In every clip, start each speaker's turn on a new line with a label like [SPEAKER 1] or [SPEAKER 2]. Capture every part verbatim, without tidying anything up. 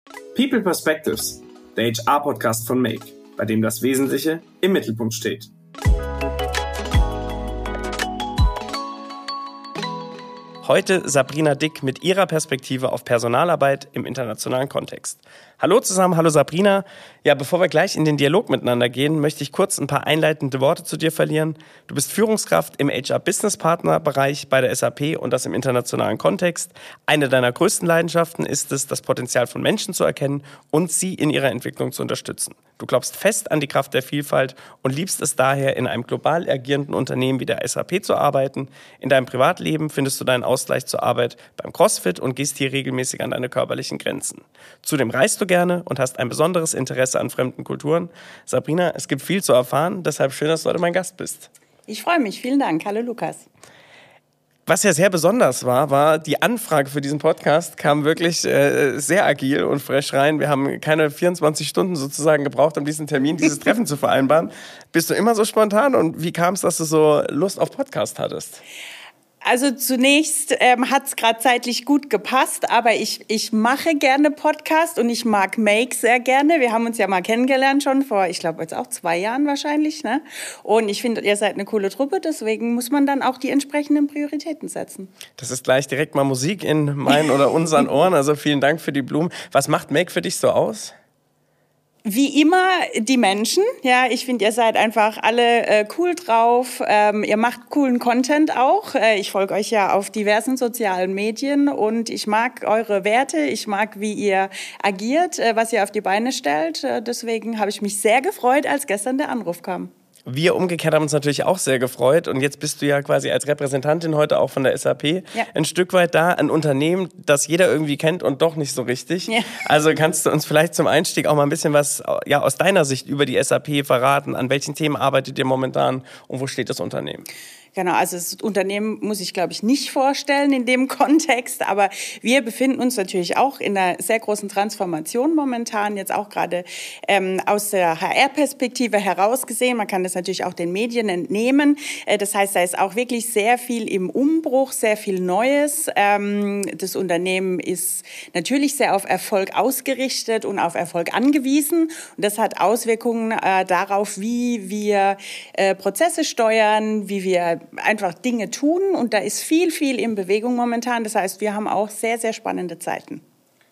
[SPEAKER 1] People Perspectives, der H R-Podcast von Make, bei dem das Wesentliche im Mittelpunkt steht. Heute Sabrina Dick mit ihrer Perspektive auf Personalarbeit im internationalen Kontext. Hallo zusammen, hallo Sabrina. Ja, bevor wir gleich in den Dialog miteinander gehen, möchte ich kurz ein paar einleitende Worte zu dir verlieren. Du bist Führungskraft im H R-Business-Partner-Bereich bei der S A P und das im internationalen Kontext. Eine deiner größten Leidenschaften ist es, das Potenzial von Menschen zu erkennen und sie in ihrer Entwicklung zu unterstützen. Du glaubst fest an die Kraft der Vielfalt und liebst es daher, in einem global agierenden Unternehmen wie der S A P zu arbeiten. In deinem Privatleben findest du deinen Ausgleich zur Arbeit beim CrossFit und gehst hier regelmäßig an deine körperlichen Grenzen. Zudem reist du gerne und hast ein besonderes Interesse an fremden Kulturen. Sabrina, es gibt viel zu erfahren, deshalb schön, dass du heute mein Gast bist.
[SPEAKER 2] Ich freue mich, vielen Dank. Hallo Lukas.
[SPEAKER 1] Was ja sehr besonders war, war die Anfrage für diesen Podcast kam wirklich äh, sehr agil und fresh rein. Wir haben keine vierundzwanzig Stunden sozusagen gebraucht, um diesen Termin, dieses Treffen zu vereinbaren. Bist du immer so spontan und wie kam es, dass du so Lust auf Podcast hattest?
[SPEAKER 2] Also zunächst ähm, hat es gerade zeitlich gut gepasst, aber ich, ich mache gerne Podcast und ich mag Make sehr gerne. Wir haben uns ja mal kennengelernt schon vor, ich glaube jetzt auch zwei Jahren wahrscheinlich, ne? Und ich finde, ihr seid eine coole Truppe, deswegen muss man dann auch die entsprechenden Prioritäten setzen.
[SPEAKER 1] Das ist gleich direkt mal Musik in meinen oder unseren Ohren, also vielen Dank für die Blumen. Was macht Make für dich so aus?
[SPEAKER 2] Wie immer die Menschen. Ja, ich finde, ihr seid einfach alle äh, cool drauf. Ähm, ihr macht coolen Content auch. Äh, ich folge euch ja auf diversen sozialen Medien und ich mag eure Werte. Ich mag, wie ihr agiert, äh, was ihr auf die Beine stellt. Äh, deswegen habe ich mich sehr gefreut, als gestern der Anruf kam.
[SPEAKER 1] Wir umgekehrt haben uns natürlich auch sehr gefreut und jetzt bist du ja quasi als Repräsentantin heute auch von der S A P ja. ein Stück weit da, ein Unternehmen, das jeder irgendwie kennt und doch nicht so richtig. Ja. Also kannst du uns vielleicht zum Einstieg auch mal ein bisschen was ja, aus deiner Sicht über die S A P verraten? An welchen Themen arbeitet ihr momentan und wo steht das Unternehmen?
[SPEAKER 2] Genau, also das Unternehmen muss ich, glaube ich, nicht vorstellen in dem Kontext, aber wir befinden uns natürlich auch in einer sehr großen Transformation momentan, jetzt auch gerade ähm, aus der H R-Perspektive heraus gesehen. Man kann das natürlich auch den Medien entnehmen. Äh, das heißt, da ist auch wirklich sehr viel im Umbruch, sehr viel Neues. Ähm, das Unternehmen ist natürlich sehr auf Erfolg ausgerichtet und auf Erfolg angewiesen. Und das hat Auswirkungen äh, darauf, wie wir äh, Prozesse steuern, wie wir einfach Dinge tun und da ist viel, viel in Bewegung momentan. Das heißt, wir haben auch sehr, sehr spannende Zeiten.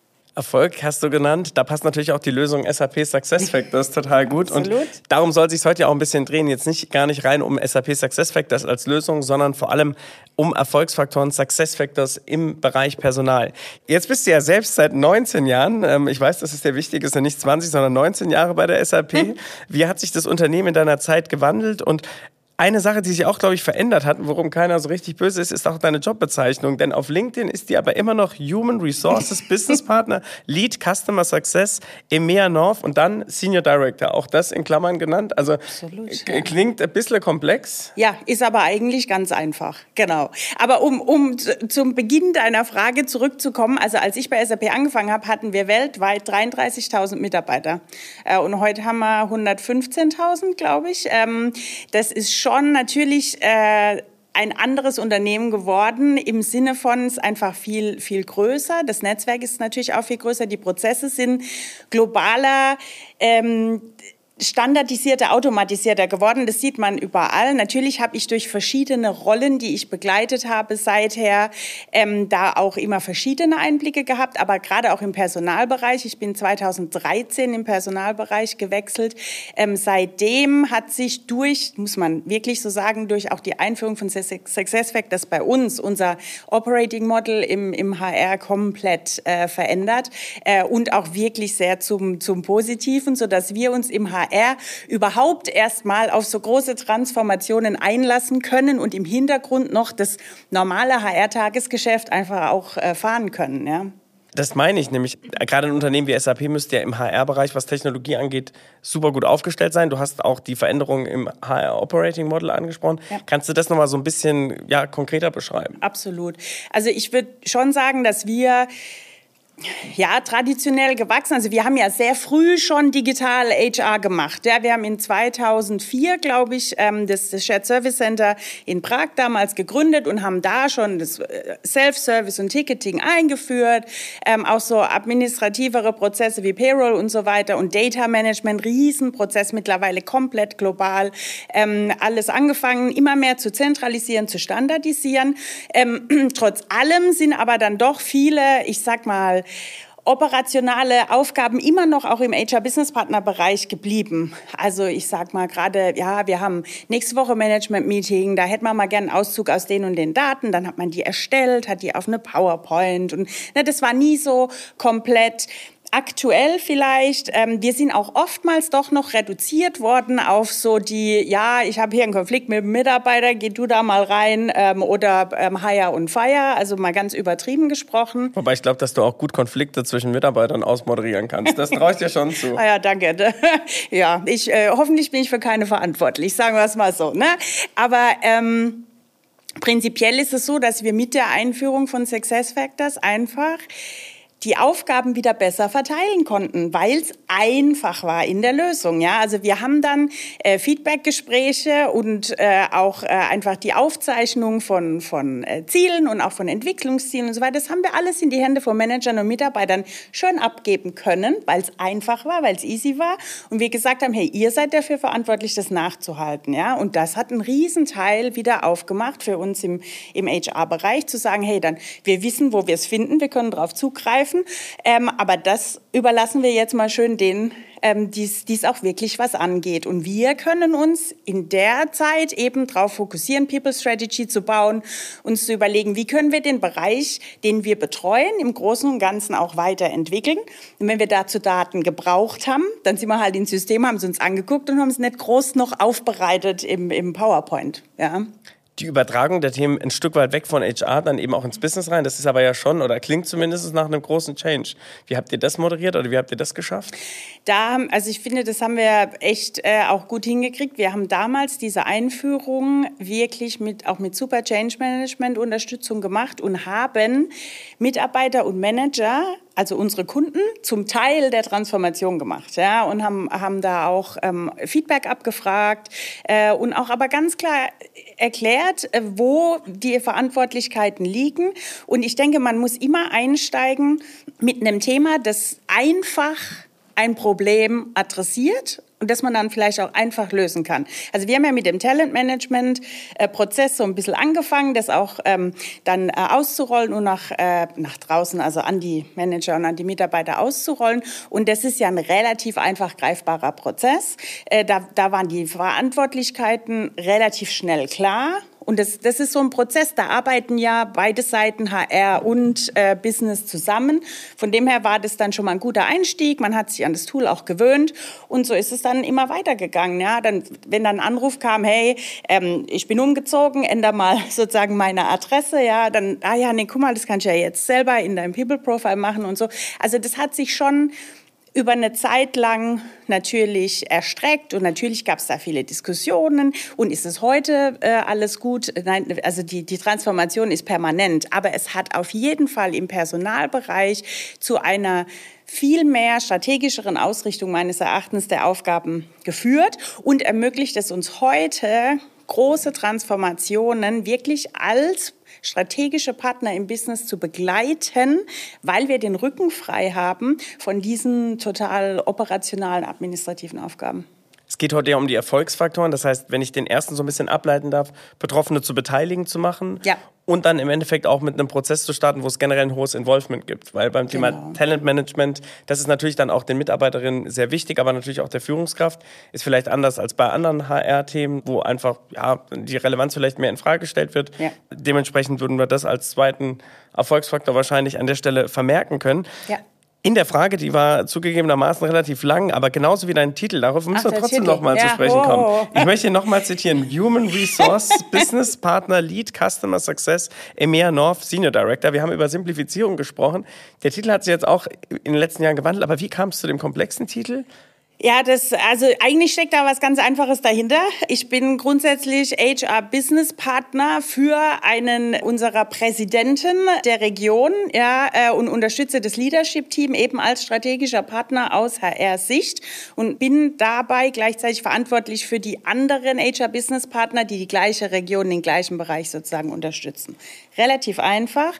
[SPEAKER 1] Erfolg hast du genannt. Da passt natürlich auch die Lösung S A P SuccessFactors total gut.
[SPEAKER 2] Absolut.
[SPEAKER 1] Und darum soll es sich heute ja auch ein bisschen drehen. Jetzt nicht gar nicht rein um S A P SuccessFactors als Lösung, sondern vor allem um Erfolgsfaktoren SuccessFactors im Bereich Personal. Jetzt bist du ja selbst seit neunzehn Jahren, ich weiß, das ist dir wichtig, ist ja nicht zwanzig, sondern neunzehn Jahre bei der S A P. Wie hat sich das Unternehmen in deiner Zeit gewandelt? Und eine Sache, die sich auch, glaube ich, verändert hat, worum keiner so richtig böse ist, ist auch deine Jobbezeichnung. Denn auf LinkedIn ist die aber immer noch Human Resources Business Partner, Lead Customer Success, E M E A North und dann Senior Director. Auch das in Klammern genannt. Also Absolut, ja. Klingt ein bisschen komplex.
[SPEAKER 2] Ja, ist aber eigentlich ganz einfach. Genau. Aber um, um zum Beginn deiner Frage zurückzukommen, also als ich bei S A P angefangen habe, hatten wir weltweit dreiunddreißigtausend Mitarbeiter. Und heute haben wir hundertfünfzehntausend, glaube ich. Das ist schon schon natürlich äh, ein anderes Unternehmen geworden, im Sinne von, es ist einfach viel, viel größer. Das Netzwerk ist natürlich auch viel größer. Die Prozesse sind globaler, ähm, standardisierter, automatisierter geworden. Das sieht man überall. Natürlich habe ich durch verschiedene Rollen, die ich begleitet habe seither, ähm, da auch immer verschiedene Einblicke gehabt, aber gerade auch im Personalbereich. Ich bin zweitausenddreizehn im Personalbereich gewechselt. Ähm, seitdem hat sich durch, muss man wirklich so sagen, durch auch die Einführung von SuccessFactors bei uns, unser Operating Model im, im H R komplett äh, verändert äh, und auch wirklich sehr zum, zum Positiven, sodass wir uns im H R überhaupt erstmal auf so große Transformationen einlassen können und im Hintergrund noch das normale H R-Tagesgeschäft einfach auch äh, fahren können, ja.
[SPEAKER 1] Das meine ich nämlich. Gerade ein Unternehmen wie S A P müsste ja im H R-Bereich, was Technologie angeht, super gut aufgestellt sein. Du hast auch die Veränderungen im H R-Operating Model angesprochen. Ja. Kannst du das nochmal so ein bisschen ja, konkreter beschreiben?
[SPEAKER 2] Absolut. Also ich würde schon sagen, dass wir Ja, traditionell gewachsen. Also wir haben ja sehr früh schon digital H R gemacht. Ja, wir haben in zweitausendvier, glaube ich, das, das Shared Service Center in Prag damals gegründet und haben da schon das Self-Service und Ticketing eingeführt. Ähm, auch so administrativere Prozesse wie Payroll und so weiter und Data Management, Riesenprozess, mittlerweile komplett global. Ähm, alles angefangen, immer mehr zu zentralisieren, zu standardisieren. Ähm, trotz allem sind aber dann doch viele, ich sag mal, operationale Aufgaben immer noch auch im H R-Business-Partner-Bereich geblieben. Also ich sag mal gerade, ja, wir haben nächste Woche Management-Meeting, da hätten wir mal gerne einen Auszug aus den und den Daten, dann hat man die erstellt, hat die auf eine PowerPoint und ne, das war nie so komplett aktuell vielleicht. Ähm, wir sind auch oftmals doch noch reduziert worden auf so die, ja, ich habe hier einen Konflikt mit dem Mitarbeiter, geh du da mal rein ähm, oder ähm, Hire und Fire, also mal ganz übertrieben gesprochen.
[SPEAKER 1] Wobei ich glaube, dass du auch gut Konflikte zwischen Mitarbeitern ausmoderieren kannst. Das traue ich dir schon zu.
[SPEAKER 2] Ah ja, danke. Ja, ich, äh, hoffentlich bin ich für keine verantwortlich, sagen wir es mal so. Ne? Aber ähm, prinzipiell ist es so, dass wir mit der Einführung von SuccessFactors einfach die Aufgaben wieder besser verteilen konnten, weil es einfach war in der Lösung. Ja, also wir haben dann äh, Feedbackgespräche und äh, auch äh, einfach die Aufzeichnung von von äh, Zielen und auch von Entwicklungszielen und so weiter. Das haben wir alles in die Hände von Managern und Mitarbeitern schön abgeben können, weil es einfach war, weil es easy war und wir gesagt haben, hey, ihr seid dafür verantwortlich, das nachzuhalten. Ja, und das hat einen Riesenteil wieder aufgemacht für uns im im H R-Bereich, zu sagen, hey, dann wir wissen, wo wir es finden, wir können darauf zugreifen. Ähm, aber das überlassen wir jetzt mal schön denen, ähm, die es auch wirklich was angeht. Und wir können uns in der Zeit eben darauf fokussieren, People Strategy zu bauen, uns zu überlegen, wie können wir den Bereich, den wir betreuen, im Großen und Ganzen auch weiterentwickeln. Und wenn wir dazu Daten gebraucht haben, dann sind wir halt ins System, haben sie uns angeguckt und haben es nicht groß noch aufbereitet im, im PowerPoint. Ja.
[SPEAKER 1] Die Übertragung der Themen ein Stück weit weg von H R, dann eben auch ins Business rein, das ist aber ja schon, oder klingt zumindest nach einem großen Change. Wie habt ihr das moderiert oder wie habt ihr das geschafft?
[SPEAKER 2] Da, also ich finde, das haben wir echt äh, auch gut hingekriegt. Wir haben damals diese Einführung wirklich mit, auch mit super Change Management Unterstützung gemacht und haben Mitarbeiter und Manager, also unsere Kunden, zum Teil der Transformation gemacht, ja, und haben, haben da auch ähm, Feedback abgefragt äh, und auch aber ganz klar erklärt, äh, wo die Verantwortlichkeiten liegen. Und ich denke, man muss immer einsteigen mit einem Thema, das einfach ein Problem adressiert und das man dann vielleicht auch einfach lösen kann. Also wir haben ja mit dem Talentmanagement-Prozess so ein bisschen angefangen, das auch ähm, dann äh, auszurollen und nach, äh, nach draußen, also an die Manager und an die Mitarbeiter auszurollen. Und das ist ja ein relativ einfach greifbarer Prozess. Äh, da, da waren die Verantwortlichkeiten relativ schnell klar. Und das, das ist so ein Prozess, da arbeiten ja beide Seiten, H R und äh, Business zusammen. Von dem her war das dann schon mal ein guter Einstieg. Man hat sich an das Tool auch gewöhnt und so ist es dann immer weitergegangen. Ja, dann, wenn dann ein Anruf kam, hey, ähm, ich bin umgezogen, ändere mal sozusagen meine Adresse, ja, dann, ah ja, nee, guck mal, das kannst du ja jetzt selber in deinem People-Profile machen und so. Also das hat sich schon über eine Zeit lang natürlich erstreckt und natürlich gab es da viele Diskussionen und ist es heute äh, alles gut? Nein, also die, die Transformation ist permanent, aber es hat auf jeden Fall im Personalbereich zu einer viel mehr strategischeren Ausrichtung meines Erachtens der Aufgaben geführt und ermöglicht es uns heute, große Transformationen wirklich als strategische Partner im Business zu begleiten, weil wir den Rücken frei haben von diesen total operationalen, administrativen Aufgaben.
[SPEAKER 1] Es geht heute ja um die Erfolgsfaktoren, das heißt, wenn ich den ersten so ein bisschen ableiten darf, Betroffene zu beteiligen zu machen,
[SPEAKER 2] ja,
[SPEAKER 1] und dann im Endeffekt auch mit einem Prozess zu starten, wo es generell ein hohes Involvement gibt. Weil beim Thema genau. Talentmanagement, das ist natürlich dann auch den Mitarbeiterinnen sehr wichtig, aber natürlich auch der Führungskraft, ist vielleicht anders als bei anderen H R-Themen, wo einfach ja, die Relevanz vielleicht mehr in Frage gestellt wird. Ja. Dementsprechend würden wir das als zweiten Erfolgsfaktor wahrscheinlich an der Stelle vermerken können.
[SPEAKER 2] Ja.
[SPEAKER 1] In der Frage, die war zugegebenermaßen relativ lang, aber genauso wie dein Titel, darauf müssen Ach, wir trotzdem nochmal ja. zu sprechen kommen. Oh. Ich möchte hier nochmal zitieren, Human Resource Business Partner Lead Customer Success E M E A North Senior Director. Wir haben über Simplifizierung gesprochen. Der Titel hat sich jetzt auch in den letzten Jahren gewandelt, aber wie kam es zu dem komplexen Titel?
[SPEAKER 2] Ja, das, also eigentlich steckt da was ganz Einfaches dahinter. Ich bin grundsätzlich H R-Business-Partner für einen unserer Präsidenten der Region, ja, äh, und unterstütze das Leadership-Team eben als strategischer Partner aus H R-Sicht und bin dabei gleichzeitig verantwortlich für die anderen H R-Business-Partner, die die gleiche Region, den gleichen Bereich sozusagen unterstützen. Relativ einfach.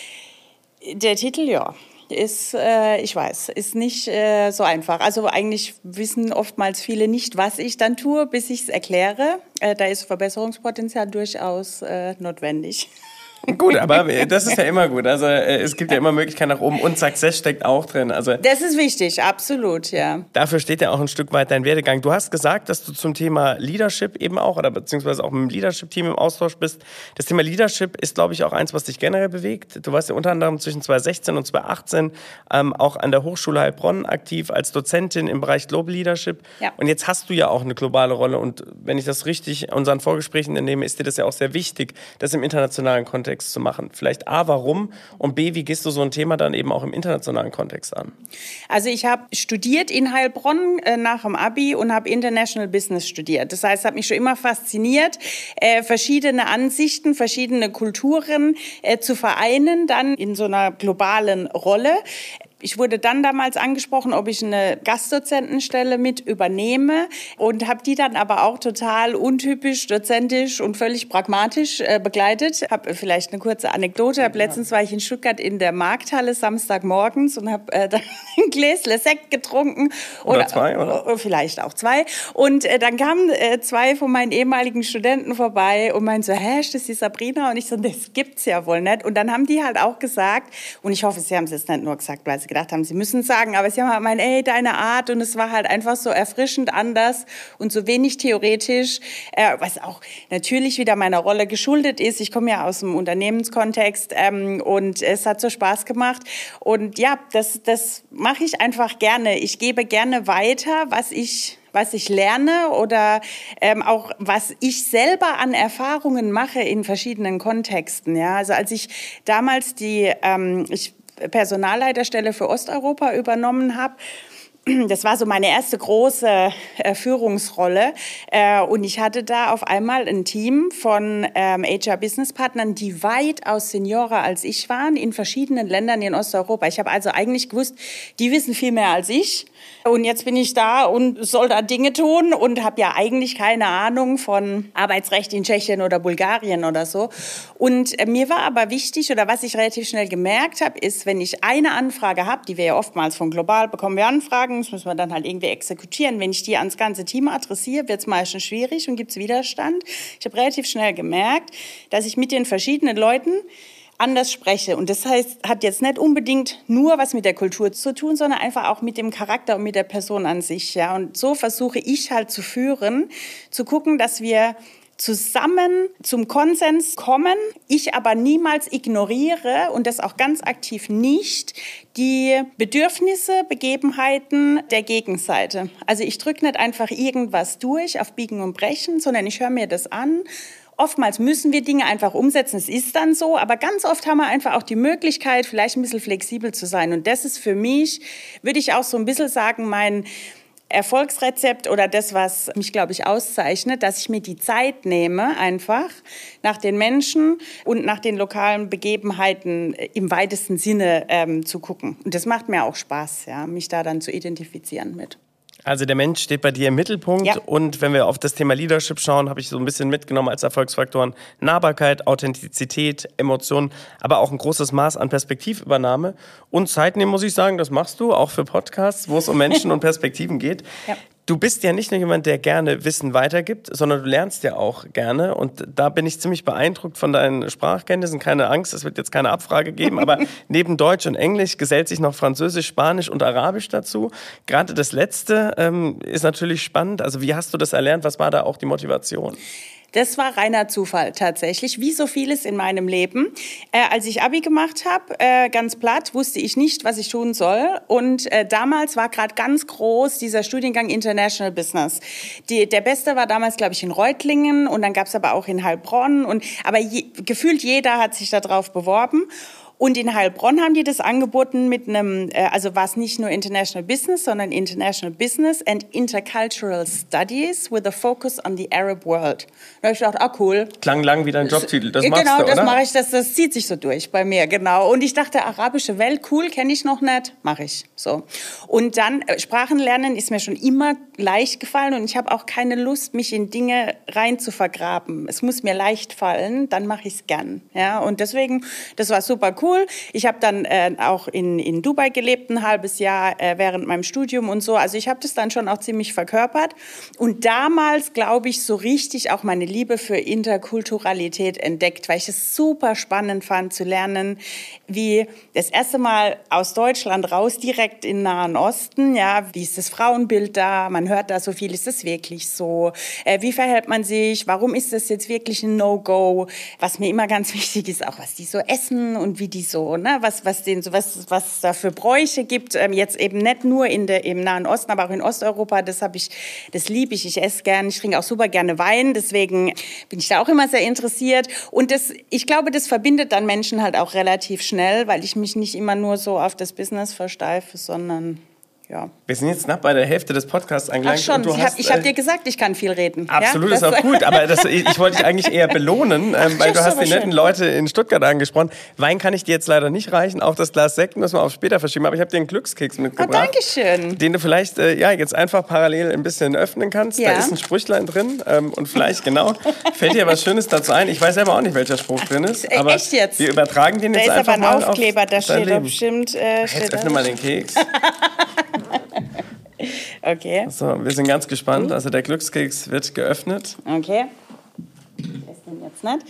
[SPEAKER 2] Der Titel, ja. Ist, äh, ich weiß, ist nicht äh, so einfach. Also eigentlich wissen oftmals viele nicht, was ich dann tue, bis ich es erkläre. Äh, da ist Verbesserungspotenzial durchaus äh, notwendig.
[SPEAKER 1] Gut, aber das ist ja immer gut. Also es gibt ja immer Möglichkeiten nach oben und Success steckt auch drin. Also
[SPEAKER 2] das ist wichtig, absolut, ja.
[SPEAKER 1] Dafür steht ja auch ein Stück weit dein Werdegang. Du hast gesagt, dass du zum Thema Leadership eben auch oder beziehungsweise auch mit dem Leadership-Team im Austausch bist. Das Thema Leadership ist, glaube ich, auch eins, was dich generell bewegt. Du warst ja unter anderem zwischen zwanzig sechzehn und zwanzig achtzehn ähm, auch an der Hochschule Heilbronn aktiv als Dozentin im Bereich Global Leadership. Ja. Und jetzt hast du ja auch eine globale Rolle. Und wenn ich das richtig unseren Vorgesprächen entnehme, ist dir das ja auch sehr wichtig, das im internationalen Kontext zu machen. Vielleicht A, warum und B, wie gehst du so ein Thema dann eben auch im internationalen Kontext an?
[SPEAKER 2] Also ich habe studiert in Heilbronn äh, nach dem Abi und habe International Business studiert. Das heißt, es hat mich schon immer fasziniert, äh, verschiedene Ansichten, verschiedene Kulturen äh, zu vereinen, dann in so einer globalen Rolle. Ich wurde dann damals angesprochen, ob ich eine Gastdozentenstelle mit übernehme und habe die dann aber auch total untypisch, dozentisch und völlig pragmatisch äh, begleitet. Habe vielleicht eine kurze Anekdote. Hab letztens war ich in Stuttgart in der Markthalle Samstagmorgens und habe äh, dann ein Gläsle Sekt getrunken.
[SPEAKER 1] Oder, oder zwei, oder?
[SPEAKER 2] oder? Vielleicht auch zwei. Und äh, dann kamen äh, zwei von meinen ehemaligen Studenten vorbei und meinten so, hä, ist das die Sabrina? Und ich so, das gibt's ja wohl nicht. Und dann haben die halt auch gesagt, und ich hoffe, sie haben es jetzt nicht nur gesagt, weil sie gedacht haben, sie müssen es sagen, aber sie haben halt gemeint, ey, deine Art, und es war halt einfach so erfrischend anders und so wenig theoretisch, äh, was auch natürlich wieder meiner Rolle geschuldet ist. Ich komme ja aus dem Unternehmenskontext ähm, und es hat so Spaß gemacht und ja, das, das mache ich einfach gerne. Ich gebe gerne weiter, was ich was ich lerne oder ähm, auch was ich selber an Erfahrungen mache in verschiedenen Kontexten. Ja, also als ich damals die ähm, ich Personalleiterstelle für Osteuropa übernommen habe. Das war so meine erste große äh, Führungsrolle äh, und ich hatte da auf einmal ein Team von ähm, H R-Business-Partnern, die weitaus seniorer als ich waren, in verschiedenen Ländern in Osteuropa. Ich habe also eigentlich gewusst, die wissen viel mehr als ich. Und jetzt bin ich da und soll da Dinge tun und habe ja eigentlich keine Ahnung von Arbeitsrecht in Tschechien oder Bulgarien oder so. Und äh, mir war aber wichtig, oder was ich relativ schnell gemerkt habe, ist, wenn ich eine Anfrage habe, die wir ja oftmals von global bekommen wir Anfragen, das müssen wir dann halt irgendwie exekutieren. Wenn ich die ans ganze Team adressiere, wird es meistens schwierig und gibt es Widerstand. Ich habe relativ schnell gemerkt, dass ich mit den verschiedenen Leuten anders spreche. Und das heißt, hat jetzt nicht unbedingt nur was mit der Kultur zu tun, sondern einfach auch mit dem Charakter und mit der Person an sich. Ja. Und so versuche ich halt zu führen, zu gucken, dass wir zusammen zum Konsens kommen, ich aber niemals ignoriere und das auch ganz aktiv nicht, die Bedürfnisse, Begebenheiten der Gegenseite. Also ich drücke nicht einfach irgendwas durch auf Biegen und Brechen, sondern ich höre mir das an. Oftmals müssen wir Dinge einfach umsetzen, es ist dann so, aber ganz oft haben wir einfach auch die Möglichkeit, vielleicht ein bisschen flexibel zu sein. Und das ist für mich, würde ich auch so ein bisschen sagen, mein Erfolgsrezept oder das, was mich, glaube ich, auszeichnet, dass ich mir die Zeit nehme, einfach nach den Menschen und nach den lokalen Begebenheiten im weitesten Sinne ähm, zu gucken. Und das macht mir auch Spaß, ja, mich da dann zu identifizieren mit.
[SPEAKER 1] Also der Mensch steht bei dir im Mittelpunkt, ja. Und wenn wir auf das Thema Leadership schauen, habe ich so ein bisschen mitgenommen als Erfolgsfaktoren Nahbarkeit, Authentizität, Emotionen, aber auch ein großes Maß an Perspektivübernahme und Zeit nehmen, muss ich sagen, das machst du auch für Podcasts, wo es um Menschen und Perspektiven geht. Ja. Du bist ja nicht nur jemand, der gerne Wissen weitergibt, sondern du lernst ja auch gerne. Und da bin ich ziemlich beeindruckt von deinen Sprachkenntnissen. Keine Angst, es wird jetzt keine Abfrage geben. Aber neben Deutsch und Englisch gesellt sich noch Französisch, Spanisch und Arabisch dazu. Gerade das Letzte ähm, ist natürlich spannend. Also wie hast du das erlernt? Was war da auch die Motivation?
[SPEAKER 2] Das war reiner Zufall tatsächlich, wie so vieles in meinem Leben. Äh, als ich Abi gemacht habe, äh, ganz platt, wusste ich nicht, was ich tun soll. Und äh, damals war gerade ganz groß dieser Studiengang International Business. Die, der beste war damals, glaube ich, in Reutlingen und dann gab es aber auch in Heilbronn. Und, aber je, gefühlt jeder hat sich da drauf beworben. Und in Heilbronn haben die das angeboten mit einem, äh, also war es nicht nur International Business, sondern International Business and Intercultural Studies with a focus on the Arab world. Da habe ich gedacht, ah cool.
[SPEAKER 1] Klang lang wie dein Jobtitel, das machst
[SPEAKER 2] genau,
[SPEAKER 1] du, oder?
[SPEAKER 2] Genau, das mache ich, das, das zieht sich so durch bei mir, genau. Und ich dachte, arabische Welt, cool, kenne ich noch nicht, mache ich. So. Und dann, äh, Sprachen lernen ist mir schon immer leicht gefallen und ich habe auch keine Lust, mich in Dinge rein zu vergraben. Es muss mir leicht fallen, dann mache ich es gern. Ja? Und deswegen, das war super cool. Ich habe dann äh, auch in, in Dubai gelebt, ein halbes Jahr äh, während meinem Studium und so. Also ich habe das dann schon auch ziemlich verkörpert. Und damals, glaube ich, so richtig auch meine Liebe für Interkulturalität entdeckt, weil ich es super spannend fand zu lernen, wie das erste Mal aus Deutschland raus, direkt in den Nahen Osten, ja, wie ist das Frauenbild da? Man hört da so viel, ist das wirklich so? Äh, wie verhält man sich? Warum ist das jetzt wirklich ein No-Go? Was mir immer ganz wichtig ist, auch was die so essen und wie die so, ne, was, was, den, so was, was es da für Bräuche gibt, ähm, jetzt eben nicht nur in der, im Nahen Osten, aber auch in Osteuropa, das habe ich, das liebe ich, ich esse gern, ich trinke auch super gerne Wein, deswegen bin ich da auch immer sehr interessiert und das, ich glaube, das verbindet dann Menschen halt auch relativ schnell, weil ich mich nicht immer nur so auf das Business versteife, sondern ja.
[SPEAKER 1] Wir sind jetzt knapp bei der Hälfte des Podcasts angelangt.
[SPEAKER 2] Ach schon,
[SPEAKER 1] und du
[SPEAKER 2] ich
[SPEAKER 1] hast,
[SPEAKER 2] habe hab
[SPEAKER 1] äh,
[SPEAKER 2] dir gesagt, ich kann viel reden.
[SPEAKER 1] Absolut,
[SPEAKER 2] ja?
[SPEAKER 1] ist auch gut, aber das, ich, ich wollte dich eigentlich eher belohnen, ähm, weil
[SPEAKER 2] das
[SPEAKER 1] du
[SPEAKER 2] ist
[SPEAKER 1] hast die netten
[SPEAKER 2] schön.
[SPEAKER 1] Leute in Stuttgart angesprochen. Wein kann ich dir jetzt leider nicht reichen, auch das Glas Sekt müssen wir auf später verschieben, aber ich habe dir einen Glückskeks mitgebracht.
[SPEAKER 2] Oh, danke schön.
[SPEAKER 1] Den du vielleicht äh, ja, jetzt einfach parallel ein bisschen öffnen kannst.
[SPEAKER 2] Ja.
[SPEAKER 1] Da ist ein Sprüchlein drin ähm, und vielleicht, genau, fällt dir was Schönes dazu ein. Ich weiß selber auch nicht, welcher Spruch drin ist, aber
[SPEAKER 2] Echt jetzt?
[SPEAKER 1] wir übertragen den
[SPEAKER 2] Da
[SPEAKER 1] jetzt
[SPEAKER 2] ist
[SPEAKER 1] einfach
[SPEAKER 2] aber ein
[SPEAKER 1] mal
[SPEAKER 2] Aufkleber,
[SPEAKER 1] auf
[SPEAKER 2] da
[SPEAKER 1] dein
[SPEAKER 2] steht doch
[SPEAKER 1] Leben.
[SPEAKER 2] bestimmt... Äh,
[SPEAKER 1] Jetzt
[SPEAKER 2] steht
[SPEAKER 1] öffne
[SPEAKER 2] da.
[SPEAKER 1] mal den Keks.
[SPEAKER 2] Okay.
[SPEAKER 1] So, wir sind ganz gespannt. Also der Glückskeks wird geöffnet.
[SPEAKER 2] Okay. Ich esse den jetzt nicht.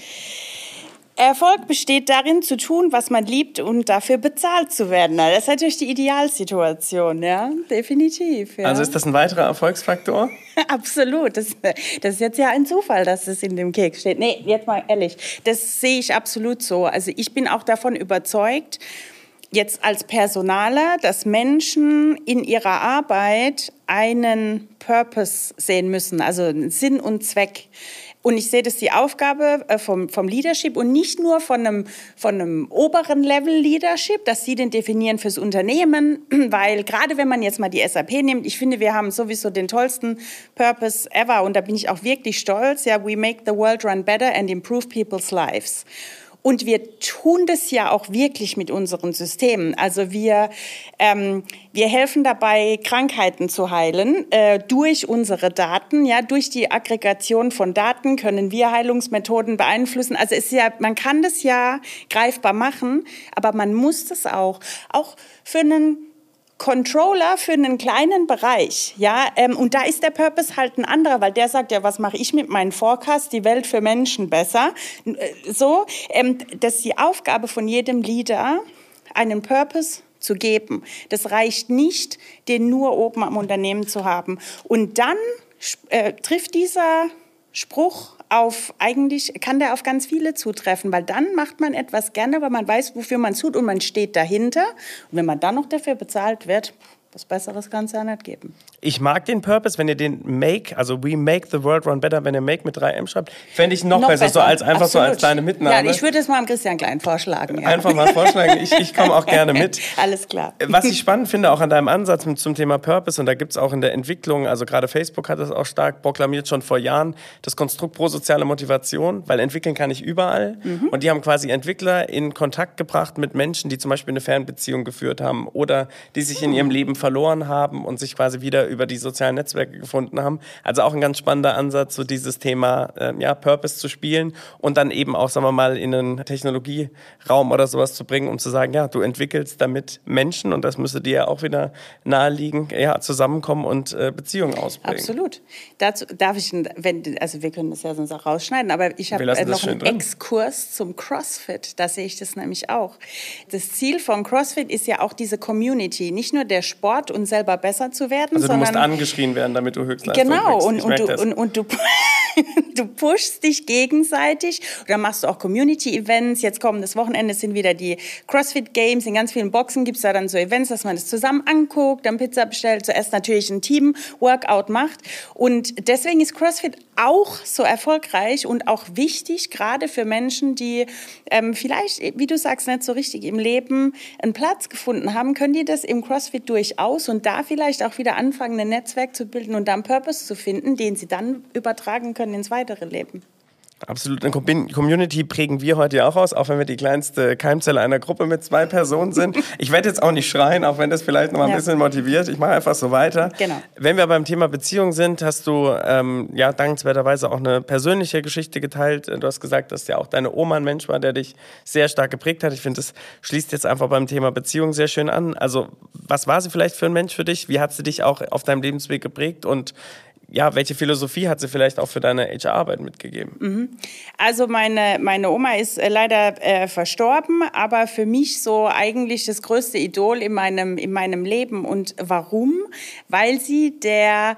[SPEAKER 2] Erfolg besteht darin, zu tun, was man liebt und dafür bezahlt zu werden. Das ist natürlich die Idealsituation, ja, definitiv. Ja.
[SPEAKER 1] Also ist das ein weiterer Erfolgsfaktor?
[SPEAKER 2] Absolut. Das, das ist jetzt ja ein Zufall, dass es in dem Keks steht. Nee, jetzt mal ehrlich, das sehe ich absolut so. Also ich bin auch davon überzeugt, jetzt als Personaler, dass Menschen in ihrer Arbeit einen Purpose sehen müssen, also einen Sinn und Zweck. Und ich sehe das die Aufgabe vom, vom Leadership und nicht nur von einem, von einem oberen Level Leadership, dass sie den definieren fürs Unternehmen, weil gerade wenn man jetzt mal die S A P nimmt, ich finde, wir haben sowieso den tollsten Purpose ever und da bin ich auch wirklich stolz, ja, we make the world run better and improve people's lives. Und wir tun das ja auch wirklich mit unseren Systemen. Also wir, ähm, wir helfen dabei, Krankheiten zu heilen äh, durch unsere Daten. Ja, durch die Aggregation von Daten können wir Heilungsmethoden beeinflussen. Also es ist ja, man kann das ja greifbar machen, aber man muss das auch. Auch für einen Controller für einen kleinen Bereich, ja, ähm, und da ist der Purpose halt ein anderer, weil der sagt, ja, was mache ich mit meinen Forecast, die Welt für Menschen besser, so, ähm, das ist die Aufgabe von jedem Leader, einen Purpose zu geben. Das reicht nicht, den nur oben am Unternehmen zu haben. Und dann äh, trifft dieser Spruch auf, eigentlich kann der auf ganz viele zutreffen, weil dann macht man etwas gerne, weil man weiß, wofür man es tut und man steht dahinter. Und wenn man dann noch dafür bezahlt wird, was Besseres kann es ja nicht geben.
[SPEAKER 1] Ich mag den Purpose, wenn ihr den Make, also We Make the World Run Better, wenn ihr Make mit drei M schreibt, fände ich noch, noch besser, besser, so als einfach Absolut. So als kleine Mitnahme.
[SPEAKER 2] Ja, ich würde es mal am Christian Klein vorschlagen. Ja.
[SPEAKER 1] Einfach mal vorschlagen, ich, ich komme auch gerne mit.
[SPEAKER 2] Alles klar.
[SPEAKER 1] Was ich spannend finde, auch an deinem Ansatz zum Thema Purpose, und da gibt es auch in der Entwicklung, also gerade Facebook hat das auch stark proklamiert, schon vor Jahren, das Konstrukt prosoziale Motivation, weil entwickeln kann ich überall. Mhm. Und die haben quasi Entwickler in Kontakt gebracht mit Menschen, die zum Beispiel eine Fernbeziehung geführt haben oder die sich in ihrem Leben verloren haben und sich quasi wieder über die sozialen Netzwerke gefunden haben. Also auch ein ganz spannender Ansatz, so dieses Thema äh, ja, Purpose zu spielen und dann eben auch, sagen wir mal, in einen Technologieraum oder sowas zu bringen, um zu sagen, ja, du entwickelst damit Menschen und das müsste dir ja auch wieder naheliegen, ja, zusammenkommen und äh, Beziehungen ausbringen.
[SPEAKER 2] Absolut. Dazu darf ich, wenn, also wir können das ja sonst auch rausschneiden, aber ich habe äh, noch einen drin. Exkurs zum CrossFit, da sehe ich das nämlich auch. Das Ziel von CrossFit ist ja auch diese Community, nicht nur der Sport und selber besser zu werden,
[SPEAKER 1] also du
[SPEAKER 2] sondern
[SPEAKER 1] musst angeschrien werden, damit du Höchstleistung
[SPEAKER 2] genau,
[SPEAKER 1] kriegst.
[SPEAKER 2] und,
[SPEAKER 1] ich
[SPEAKER 2] und, du,
[SPEAKER 1] das.
[SPEAKER 2] und, und du Du pushst dich gegenseitig. Und dann machst du auch Community-Events. Jetzt kommendes Wochenende sind wieder die CrossFit Games. In ganz vielen Boxen gibt es da dann so Events, dass man das zusammen anguckt, dann Pizza bestellt, zuerst natürlich ein Team-Workout macht. Und deswegen ist CrossFit auch so erfolgreich und auch wichtig, gerade für Menschen, die ähm, vielleicht, wie du sagst, nicht so richtig im Leben einen Platz gefunden haben, können die das im CrossFit durchaus und da vielleicht auch wieder anfangen, ein Netzwerk zu bilden und da einen Purpose zu finden, den sie dann übertragen können ins weitere Leben.
[SPEAKER 1] Absolut. Eine Community prägen wir heute ja auch aus, auch wenn wir die kleinste Keimzelle einer Gruppe mit zwei Personen sind. Ich werde jetzt auch nicht schreien, auch wenn das vielleicht noch mal ein ja. bisschen motiviert. Ich mache einfach so weiter.
[SPEAKER 2] Genau.
[SPEAKER 1] Wenn wir beim Thema Beziehung sind, hast du ähm, ja dankenswerterweise auch eine persönliche Geschichte geteilt. Du hast gesagt, dass ja auch deine Oma ein Mensch war, der dich sehr stark geprägt hat. Ich finde, das schließt jetzt einfach beim Thema Beziehung sehr schön an. Also was war sie vielleicht für ein Mensch für dich? Wie hat sie dich auch auf deinem Lebensweg geprägt? Und ja, welche Philosophie hat sie vielleicht auch für deine H R-Arbeit mitgegeben?
[SPEAKER 2] Mhm. Also meine, meine Oma ist äh, leider äh, verstorben, aber für mich so eigentlich das größte Idol in meinem, in meinem Leben. Und warum? Weil sie der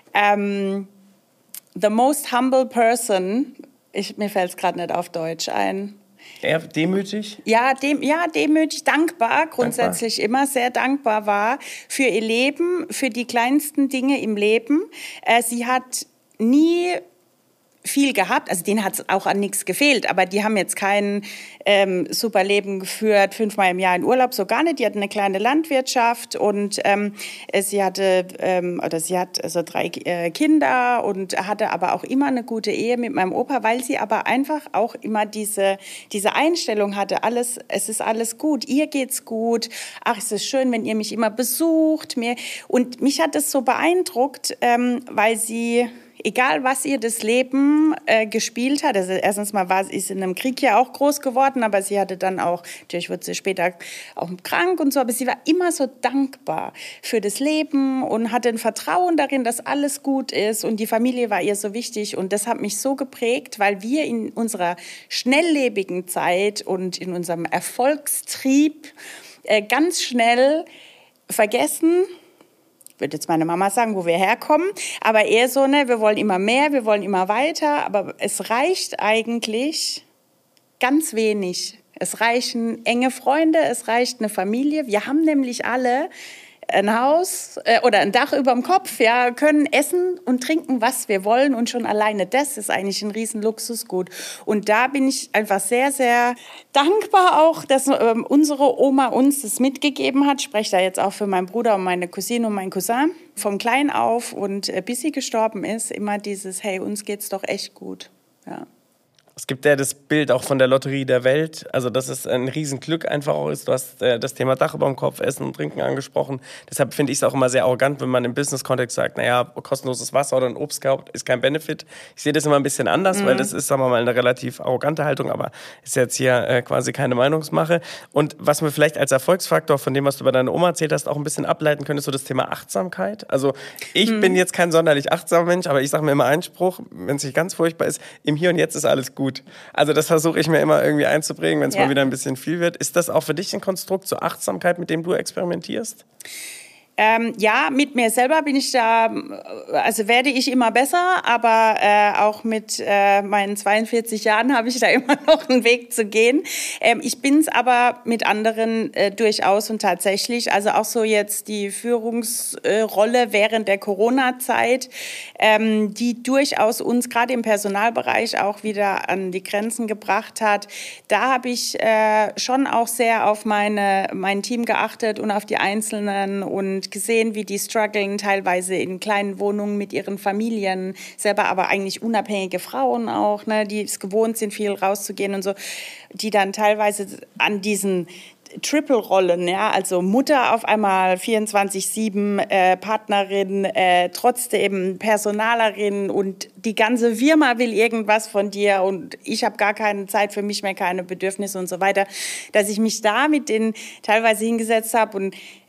[SPEAKER 2] ähm, the most humble person, ich, mir fällt es gerade nicht auf Deutsch ein,
[SPEAKER 1] eher demütig?
[SPEAKER 2] Ja, dem, ja, demütig, dankbar, grundsätzlich dankbar. Immer sehr dankbar war für ihr Leben, für die kleinsten Dinge im Leben. Äh, sie hat nie viel gehabt, also denen hat es auch an nichts gefehlt, aber die haben jetzt kein ähm, super Leben geführt, fünfmal im Jahr in Urlaub, so gar nicht. Die hatten eine kleine Landwirtschaft und ähm, sie hatte ähm, oder sie hat also drei äh, Kinder und hatte aber auch immer eine gute Ehe mit meinem Opa, weil sie aber einfach auch immer diese diese Einstellung hatte, alles, es ist alles gut, ihr geht's gut, ach, es ist schön, wenn ihr mich immer besucht, mir und mich hat das so beeindruckt, ähm, weil sie egal was ihr das Leben äh, gespielt hat, also erstens mal war sie in einem Krieg ja auch groß geworden, aber sie hatte dann auch, natürlich wurde sie später auch krank und so, aber sie war immer so dankbar für das Leben und hatte ein Vertrauen darin, dass alles gut ist und die Familie war ihr so wichtig und das hat mich so geprägt, weil wir in unserer schnelllebigen Zeit und in unserem Erfolgstrieb äh, ganz schnell vergessen, würde jetzt meine Mama sagen, wo wir herkommen, aber eher so, ne, wir wollen immer mehr, wir wollen immer weiter, aber es reicht eigentlich ganz wenig. Es reichen enge Freunde, es reicht eine Familie. Wir haben nämlich alle ein Haus äh, oder ein Dach über dem Kopf, ja, können essen und trinken, was wir wollen und schon alleine das ist eigentlich ein riesen Luxusgut. Und da bin ich einfach sehr, sehr dankbar auch, dass ähm, unsere Oma uns das mitgegeben hat. Ich spreche da jetzt auch für meinen Bruder und meine Cousine und meinen Cousin. Vom Klein auf und äh, bis sie gestorben ist, immer dieses, hey, uns geht's doch echt gut, ja.
[SPEAKER 1] Es gibt ja das Bild auch von der Lotterie der Welt, also dass es ein Riesenglück einfach auch ist. Du hast äh, das Thema Dach über dem Kopf, Essen und Trinken angesprochen. Deshalb finde ich es auch immer sehr arrogant, wenn man im Business-Kontext sagt, naja, kostenloses Wasser oder ein Obst kauft, ist kein Benefit. Ich sehe das immer ein bisschen anders, mhm. weil das ist, sagen wir mal, eine relativ arrogante Haltung, aber ist jetzt hier äh, quasi keine Meinungsmache. Und was wir vielleicht als Erfolgsfaktor von dem, was du bei deiner Oma erzählt hast, auch ein bisschen ableiten können, ist so das Thema Achtsamkeit. Also ich mhm. bin jetzt kein sonderlich achtsamer Mensch, aber ich sage mir immer einen Spruch, wenn es nicht ganz furchtbar ist, im Hier und Jetzt ist alles gut. Also das versuche ich mir immer irgendwie einzubringen, wenn es ja. mal wieder ein bisschen viel wird. Ist das auch für dich ein Konstrukt zur Achtsamkeit, mit dem du experimentierst?
[SPEAKER 2] Ähm, ja, mit mir selber bin ich da, also werde ich immer besser, aber äh, auch mit äh, meinen zweiundvierzig Jahren habe ich da immer noch einen Weg zu gehen. Ähm, ich bin es aber mit anderen äh, durchaus und tatsächlich, also auch so jetzt die Führungsrolle äh, während der Corona-Zeit, ähm, die durchaus uns gerade im Personalbereich auch wieder an die Grenzen gebracht hat. Da habe ich äh, schon auch sehr auf meine, mein Team geachtet und auf die Einzelnen und gesehen, wie die strugglen, teilweise in kleinen Wohnungen mit ihren Familien, selber aber eigentlich unabhängige Frauen auch, ne, die es gewohnt sind, viel rauszugehen und so, die dann teilweise an diesen Triple-Rollen, ja, also Mutter auf einmal vierundzwanzig sieben, äh, Partnerin, äh, trotzdem Personalerin und die ganze Firma will irgendwas von dir und ich habe gar keine Zeit für mich mehr, keine Bedürfnisse und so weiter, dass ich mich da mit denen teilweise hingesetzt habe und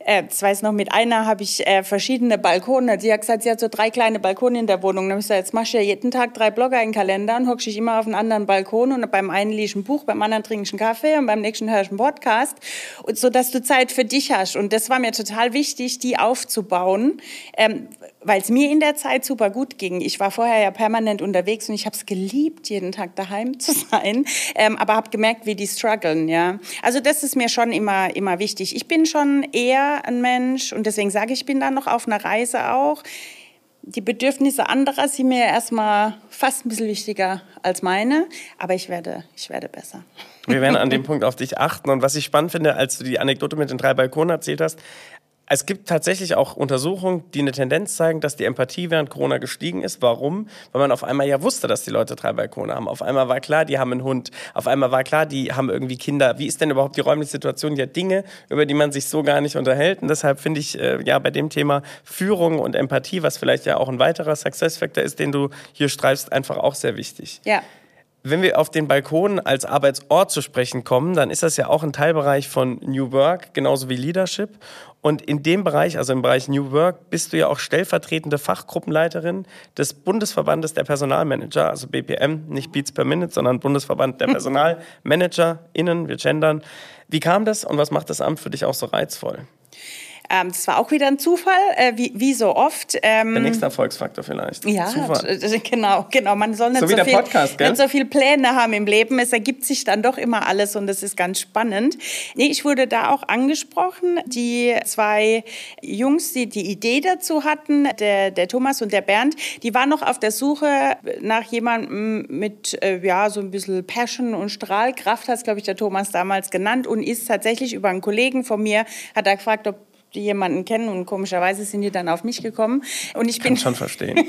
[SPEAKER 2] äh, das weiß noch, mit einer habe ich äh, verschiedene Balkone. Sie hat gesagt, sie hat so drei kleine Balkone in der Wohnung. Dann habe ich gesagt, jetzt machst du ja jeden Tag drei Blogger in den Kalender und hockst dich immer auf einen anderen Balkon und beim einen liest ein Buch, beim anderen trinkst einen Kaffee und beim nächsten hörst einen Podcast, und so dass du Zeit für dich hast. Und das war mir total wichtig, die aufzubauen, ähm, weil es mir in der Zeit super gut ging. Ich war vorher ja permanent unterwegs und ich habe es geliebt, jeden Tag daheim zu sein, ähm, aber habe gemerkt, wie die strugglen. Ja. Also das ist mir schon immer, immer wichtig. Ich bin schon eher ein Mensch und deswegen sage ich, ich bin da noch auf einer Reise auch. Die Bedürfnisse anderer sind mir erstmal fast ein bisschen wichtiger als meine, aber ich werde, ich werde besser.
[SPEAKER 1] Wir werden an dem Punkt auf dich achten. Und was ich spannend finde, als du die Anekdote mit den drei Balkonen erzählt hast, es gibt tatsächlich auch Untersuchungen, die eine Tendenz zeigen, dass die Empathie während Corona gestiegen ist. Warum? Weil man auf einmal ja wusste, dass die Leute drei Balkone haben. Auf einmal war klar, die haben einen Hund. Auf einmal war klar, die haben irgendwie Kinder. Wie ist denn überhaupt die räumliche Situation? Ja, Dinge, über die man sich so gar nicht unterhält. Und deshalb finde ich äh, ja bei dem Thema Führung und Empathie, was vielleicht ja auch ein weiterer Success-Factor ist, den du hier streifst, einfach auch sehr wichtig.
[SPEAKER 2] Ja.
[SPEAKER 1] Wenn wir auf den Balkon als Arbeitsort zu sprechen kommen, dann ist das ja auch ein Teilbereich von New Work, genauso wie Leadership. Und in dem Bereich, also im Bereich New Work, bist du ja auch stellvertretende Fachgruppenleiterin des Bundesverbandes der Personalmanager, also B P M, nicht Beats per Minute, sondern Bundesverband der PersonalmanagerInnen, wir gendern. Wie kam das und was macht das Amt für dich auch so reizvoll?
[SPEAKER 2] Ähm, das war auch wieder ein Zufall, äh, wie, wie so oft. Ähm,
[SPEAKER 1] der nächste Erfolgsfaktor vielleicht.
[SPEAKER 2] Ja, Zufall. genau, genau. Man soll nicht
[SPEAKER 1] so,
[SPEAKER 2] so,
[SPEAKER 1] wie der
[SPEAKER 2] viel,
[SPEAKER 1] Podcast, gell?
[SPEAKER 2] nicht so viel Pläne haben im Leben. Es ergibt sich dann doch immer alles und das ist ganz spannend. Nee, ich wurde da auch angesprochen. Die zwei Jungs, die die Idee dazu hatten, der, der Thomas und der Bernd, die waren noch auf der Suche nach jemandem mit äh, ja, so ein bisschen Passion und Strahlkraft, hat es, glaube ich, der Thomas damals genannt, und ist tatsächlich über einen Kollegen von mir, hat er gefragt, ob die jemanden kennen, und komischerweise sind die dann auf mich gekommen. Und ich bin,
[SPEAKER 1] kann schon verstehen.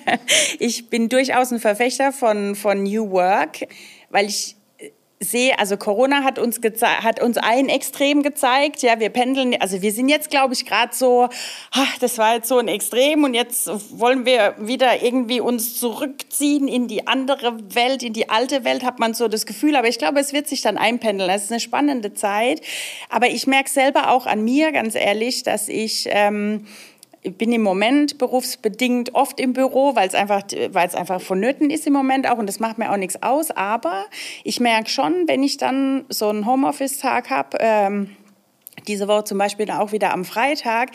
[SPEAKER 2] Ich bin durchaus ein Verfechter von, von New Work, weil ich sehe, also Corona hat uns geze- hat uns ein Extrem gezeigt, ja, wir pendeln, also wir sind jetzt, glaube ich, gerade so, ach, das war jetzt so ein Extrem und jetzt wollen wir wieder irgendwie uns zurückziehen in die andere Welt, in die alte Welt, hat man so das Gefühl, aber ich glaube, es wird sich dann einpendeln, es ist eine spannende Zeit, aber ich merke selber auch an mir, ganz ehrlich, dass ich ähm, Ich bin im Moment berufsbedingt oft im Büro, weil es einfach, weil es einfach vonnöten ist im Moment auch, und das macht mir auch nichts aus. Aber ich merke schon, wenn ich dann so einen Homeoffice-Tag habe, ähm, diese Woche zum Beispiel auch wieder am Freitag,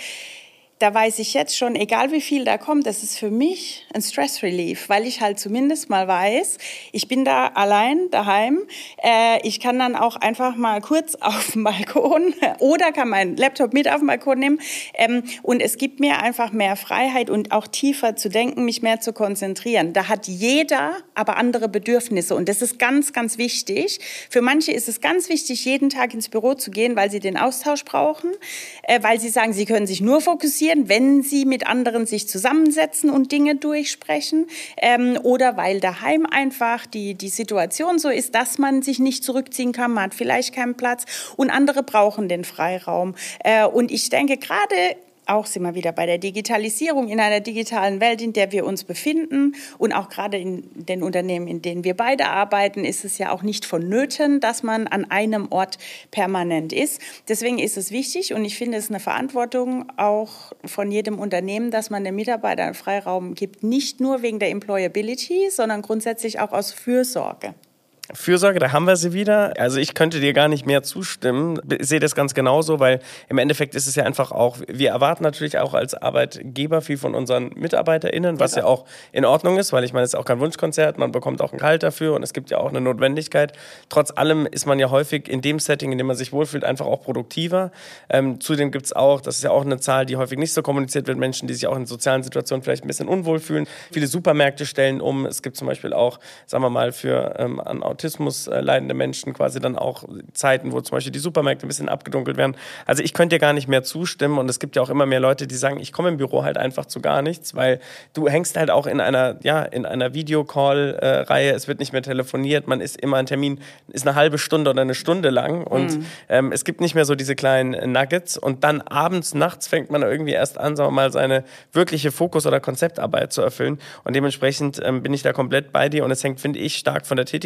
[SPEAKER 2] da weiß ich jetzt schon, egal wie viel da kommt, das ist für mich ein Stress-Relief, weil ich halt zumindest mal weiß, ich bin da allein daheim. Äh, ich kann dann auch einfach mal kurz auf den Balkon oder kann meinen Laptop mit auf den Balkon nehmen. Ähm, und es gibt mir einfach mehr Freiheit und auch tiefer zu denken, mich mehr zu konzentrieren. Da hat jeder aber andere Bedürfnisse und das ist ganz, ganz wichtig. Für manche ist es ganz wichtig, jeden Tag ins Büro zu gehen, weil sie den Austausch brauchen, äh, weil sie sagen, sie können sich nur fokussieren, wenn sie mit anderen sich zusammensetzen und Dinge durchsprechen, ähm, oder weil daheim einfach die, die Situation so ist, dass man sich nicht zurückziehen kann, man hat vielleicht keinen Platz und andere brauchen den Freiraum. Äh, und ich denke, gerade auch sind wir wieder bei der Digitalisierung, in einer digitalen Welt, in der wir uns befinden, und auch gerade in den Unternehmen, in denen wir beide arbeiten, ist es ja auch nicht vonnöten, dass man an einem Ort permanent ist. Deswegen ist es wichtig, und ich finde es eine Verantwortung auch von jedem Unternehmen, dass man den Mitarbeitern Freiraum gibt, nicht nur wegen der Employability, sondern grundsätzlich auch aus Fürsorge.
[SPEAKER 1] Fürsorge, da haben wir sie wieder. Also ich könnte dir gar nicht mehr zustimmen. Ich sehe das ganz genauso, weil im Endeffekt ist es ja einfach auch, wir erwarten natürlich auch als Arbeitgeber viel von unseren MitarbeiterInnen, was ja auch in Ordnung ist, weil ich meine, es ist auch kein Wunschkonzert, man bekommt auch ein Gehalt dafür und es gibt ja auch eine Notwendigkeit. Trotz allem ist man ja häufig in dem Setting, in dem man sich wohlfühlt, einfach auch produktiver. Ähm, zudem gibt es auch, das ist ja auch eine Zahl, die häufig nicht so kommuniziert wird, Menschen, die sich auch in sozialen Situationen vielleicht ein bisschen unwohl fühlen. Viele Supermärkte stellen um. Es gibt zum Beispiel auch, sagen wir mal, für ähm, an Autismus äh, leidende Menschen quasi dann auch Zeiten, wo zum Beispiel die Supermärkte ein bisschen abgedunkelt werden. Also ich könnte dir gar nicht mehr zustimmen, und es gibt ja auch immer mehr Leute, die sagen, ich komme im Büro halt einfach zu gar nichts, weil du hängst halt auch in einer, ja, in einer Videocall-Reihe, es wird nicht mehr telefoniert, man ist immer ein Termin, ist eine halbe Stunde oder eine Stunde lang und mhm. ähm, es gibt nicht mehr so diese kleinen Nuggets, und dann abends, nachts fängt man irgendwie erst an, sagen wir mal, seine wirkliche Fokus- oder Konzeptarbeit zu erfüllen, und dementsprechend ähm, bin ich da komplett bei dir, und es hängt, finde ich, stark von der Tätigkeit ab.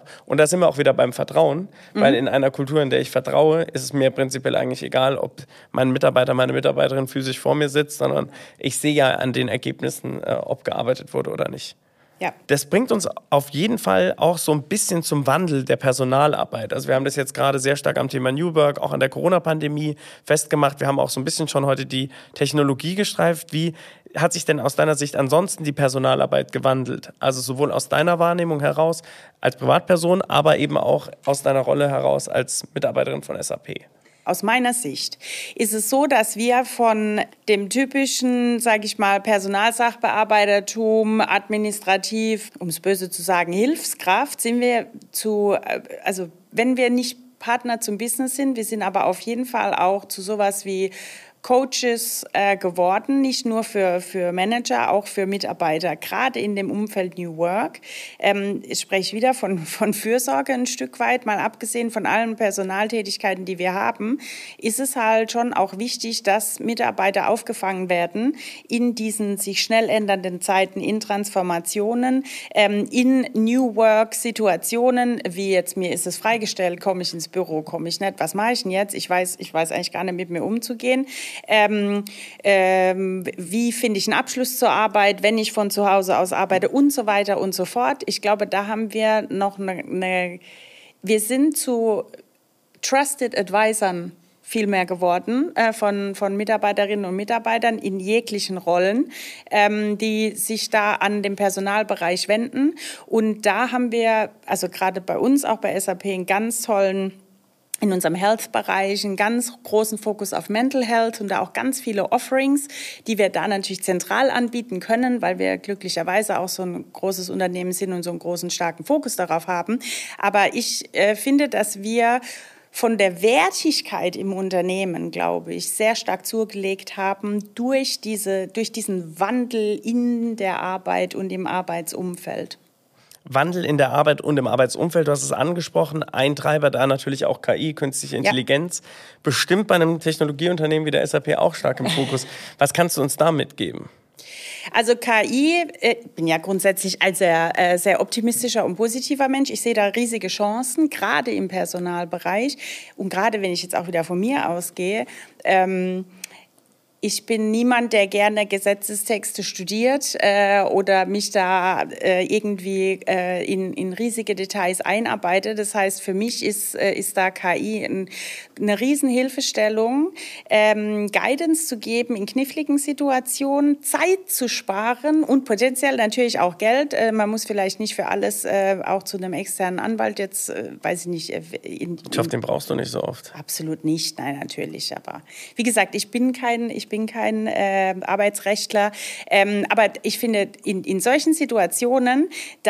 [SPEAKER 1] Und da sind wir auch wieder beim Vertrauen, mhm. weil in einer Kultur, in der ich vertraue, ist es mir prinzipiell eigentlich egal, ob mein Mitarbeiter, meine Mitarbeiterin physisch vor mir sitzt, sondern ich sehe ja an den Ergebnissen, äh, ob gearbeitet wurde oder nicht.
[SPEAKER 2] Ja.
[SPEAKER 1] Das bringt uns auf jeden Fall auch so ein bisschen zum Wandel der Personalarbeit. Also wir haben das jetzt gerade sehr stark am Thema New Work, auch an der Corona-Pandemie festgemacht. Wir haben auch so ein bisschen schon heute die Technologie gestreift. Wie hat sich denn aus deiner Sicht ansonsten die Personalarbeit gewandelt? Also sowohl aus deiner Wahrnehmung heraus als Privatperson, aber eben auch aus deiner Rolle heraus als Mitarbeiterin von S A P.
[SPEAKER 2] Aus meiner Sicht ist es so, dass wir von dem typischen, sage ich mal, Personalsachbearbeitertum, administrativ, um es böse zu sagen, Hilfskraft, sind wir zu, also wenn wir nicht Partner zum Business sind, wir sind aber auf jeden Fall auch zu sowas wie Coaches äh, geworden, nicht nur für, für Manager, auch für Mitarbeiter, gerade in dem Umfeld New Work. Ähm, ich spreche wieder von, von Fürsorge ein Stück weit, mal abgesehen von allen Personaltätigkeiten, die wir haben, ist es halt schon auch wichtig, dass Mitarbeiter aufgefangen werden in diesen sich schnell ändernden Zeiten, in Transformationen, ähm, in New Work-Situationen, wie jetzt mir ist es freigestellt, komme ich ins Büro, komme ich nicht, was mache ich denn jetzt? Ich weiß, ich weiß eigentlich gar nicht, mit mir umzugehen. Ähm, ähm, wie finde ich einen Abschluss zur Arbeit, wenn ich von zu Hause aus arbeite und so weiter und so fort. Ich glaube, da haben wir noch eine, eine wir sind zu Trusted Advisern viel mehr geworden äh, von, von Mitarbeiterinnen und Mitarbeitern in jeglichen Rollen, ähm, die sich da an den Personalbereich wenden. Und da haben wir, also gerade bei uns, auch bei S A P, einen ganz tollen in unserem Health-Bereich einen ganz großen Fokus auf Mental Health und da auch ganz viele Offerings, die wir da natürlich zentral anbieten können, weil wir glücklicherweise auch so ein großes Unternehmen sind und so einen großen, starken Fokus darauf haben. Aber ich äh, finde, dass wir von der Wertigkeit im Unternehmen, glaube ich, sehr stark zugelegt haben durch diese, durch diesen Wandel in der Arbeit und im Arbeitsumfeld.
[SPEAKER 1] Wandel in der Arbeit und im Arbeitsumfeld, du hast es angesprochen, ein Treiber da natürlich auch K I, künstliche Intelligenz, ja. Bestimmt bei einem Technologieunternehmen wie der S A P auch stark im Fokus. Was kannst du uns da mitgeben?
[SPEAKER 2] Also K I, ich bin ja grundsätzlich ein sehr, äh, sehr optimistischer und positiver Mensch. Ich sehe da riesige Chancen, gerade im Personalbereich. Und gerade wenn ich jetzt auch wieder von mir ausgehe, ähm, ich bin niemand, der gerne Gesetzestexte studiert äh, oder mich da äh, irgendwie äh, in, in riesige Details einarbeite. Das heißt, für mich ist, äh, ist da K I ein, eine Riesenhilfestellung, ähm, Guidance zu geben in kniffligen Situationen, Zeit zu sparen und potenziell natürlich auch Geld. Äh, man muss vielleicht nicht für alles äh, auch zu einem externen Anwalt jetzt, äh, weiß ich nicht. Äh, in, in,
[SPEAKER 1] ich hoffe, den brauchst du nicht so oft.
[SPEAKER 2] Absolut nicht, nein, natürlich. Aber wie gesagt, ich bin kein... Ich bin kein äh, Arbeitsrechtler, ähm, aber ich finde, in, in solchen Situationen,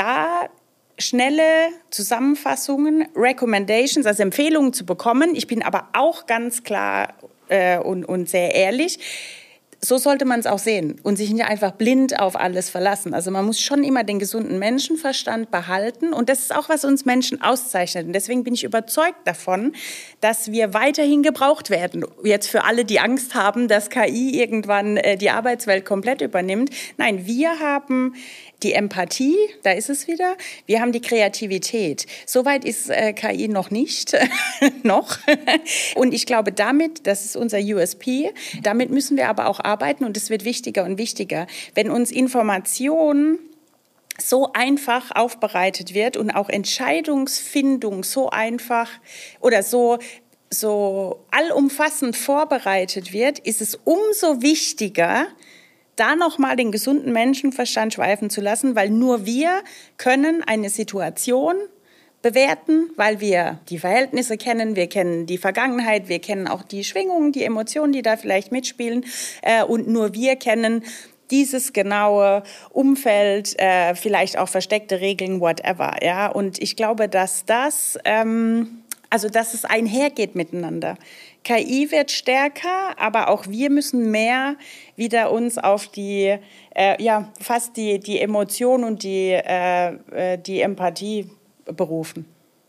[SPEAKER 2] da schnelle Zusammenfassungen, Recommendations, also Empfehlungen zu bekommen, ich bin aber auch ganz klar äh, und, und sehr ehrlich, so sollte man es auch sehen und sich nicht einfach blind auf alles verlassen. Also man muss schon immer den gesunden Menschenverstand behalten und das ist auch, was uns Menschen auszeichnet. Und deswegen bin ich überzeugt davon, dass wir weiterhin gebraucht werden. Jetzt für alle, die Angst haben, dass K I irgendwann äh, die Arbeitswelt komplett übernimmt. Nein, wir haben die Empathie, da ist es wieder. Wir haben die Kreativität. Soweit ist äh, K I noch nicht, noch. Und ich glaube, damit, das ist unser U S P, damit müssen wir aber auch arbeiten und es wird wichtiger und wichtiger. Wenn uns Information so einfach aufbereitet wird und auch Entscheidungsfindung so einfach oder so so allumfassend vorbereitet wird, ist es umso wichtiger, da nochmal den gesunden Menschenverstand schweifen zu lassen, weil nur wir können eine Situation bewerten, weil wir die Verhältnisse kennen, wir kennen die Vergangenheit, wir kennen auch die Schwingungen, die Emotionen, die da vielleicht mitspielen äh, und nur wir kennen dieses genaue Umfeld, äh, vielleicht auch versteckte Regeln, whatever. Ja? Und ich glaube, dass das, ähm, also dass es einhergeht miteinander. K I wird stärker, aber auch wir müssen mehr wieder uns auf die, äh, ja, fast die, die Emotion und die, äh, die Empathie berufen.